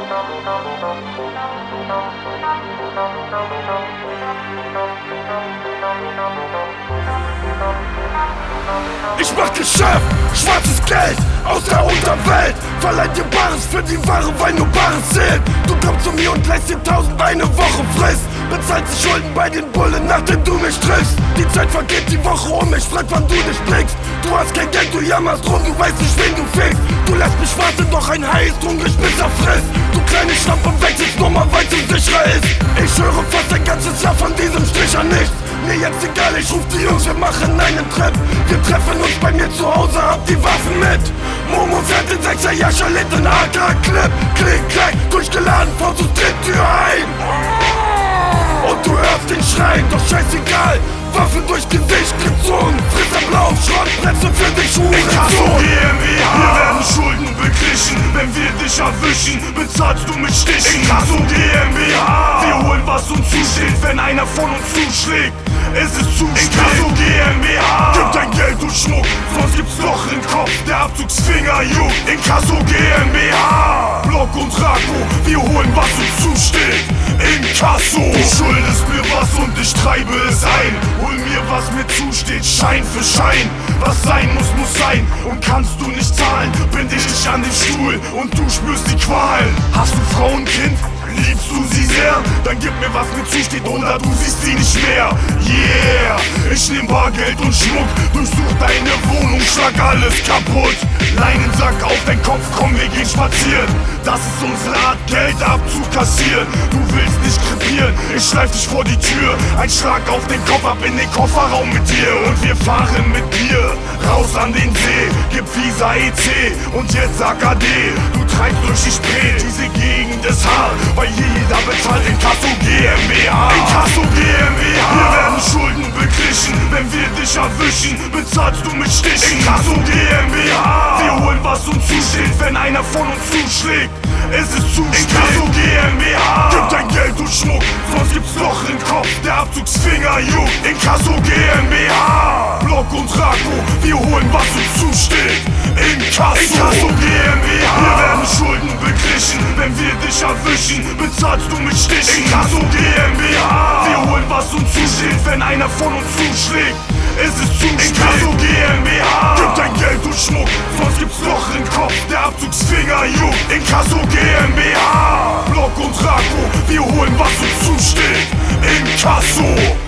Ich mach Geschäft, schwarzes Geld aus der Unterwelt. Verleiht dir Bares für die Ware, weil nur Bares zählt. Du kommst zu mir und lässt dir 1000 eine Woche Frist. Bezahlt die Schulden bei den Bullen, nachdem du mich triffst. Die Zeit vergeht die Woche um, ich frag, wann du dich blickst. Du hast kein Geld, du jammerst rum, du weißt nicht, wen du fickst. Du lässt mich warten, doch ein Hai ist hungrig, bis er frisst. Du kleine Schlampe, wechselst Nummer, weil's sicherer ist. Ich höre fast ein ganzes Jahr von diesem Strich an nichts. Mir jetzt egal, ich ruf die Jungs, wir machen einen Trip. Wir treffen uns bei mir zu Hause, hab die Waffen mit. Momo fährt den 6er Jascha, lädt den AK-Clip. Klick, klack, durchgeladen, vor zur Tür ein. Und du hörst den Schreien, doch scheißegal. Waffen durch Gesicht gezogen, Frisser blau, Schrottplätze für dich, Huren. Inkasso GmbH, wir werden Schulden beglichen. Wenn wir dich erwischen, bezahlst du mit Stichen. Inkasso GmbH, wir holen was uns zusteht, wenn einer von uns zuschlägt. Es ist zu spät. Inkasso GmbH, gib dein Geld und Schmuck, sonst gibt's Loch im Kopf, der Abzugsfinger juckt. Inkasso GmbH, Block und Rako, wir holen was uns zusteht. Inkasso, du schuldest mir was und ich treibe es ein. Hol mir was mir zusteht, Schein für Schein. Was sein muss, muss sein. Und kannst du nicht zahlen, binde ich dich an den Stuhl und du spürst die Qualen. Hast du Frau und Kind? Liebst du sie sehr? Dann gib mir was mir zusteht oder du siehst sie nicht mehr. Yeah, ich nehm Bargeld und Schmuck, durchsuch deine Wohnung, schlag alles kaputt. Leinensack auf dein Kopf, komm, wir gehen spazieren. Das ist unsere Art, Geld abzukassieren. Du willst nicht krepieren, ich schleif dich vor die Tür. Ein Schlag auf den Kopf, ab in den Kofferraum mit dir. Und wir fahren mit dir raus an den See. Gib Visa EC und jetzt AKD. Du treibst durch die Spree, diese Gegend ist hart, weil jeder bezahlt. Inkasso GmbH, Inkasso GmbH, wir werden Schulden beglichen. Wenn wir dich erwischen, bezahlst du mit Stichen. Inkasso GmbH, wir holen was uns zusteht, wenn einer von uns zuschlägt. Es ist zu spät. Inkasso GmbH, gib dein Geld und Schmuck, sonst gibt's Loch im Kopf, der Abzugsfinger juckt. Inkasso GmbH, Block und Rako, wir holen was uns zusteht. Inkasso GmbH, wir werden Schulden beglichen. Wenn wir dich erwischen, bezahlst du mit Stichen. Inkasso GmbH, wir holen was uns zusteht, wenn einer von uns zuschlägt. Es ist zu spät. Inkasso GmbH, gib dein Geld und Schmuck, sonst gibt's Loch im Kopf, der Abzugsfinger juckt. Inkasso GmbH, Block und Rako, wir holen was uns zusteht. Inkasso.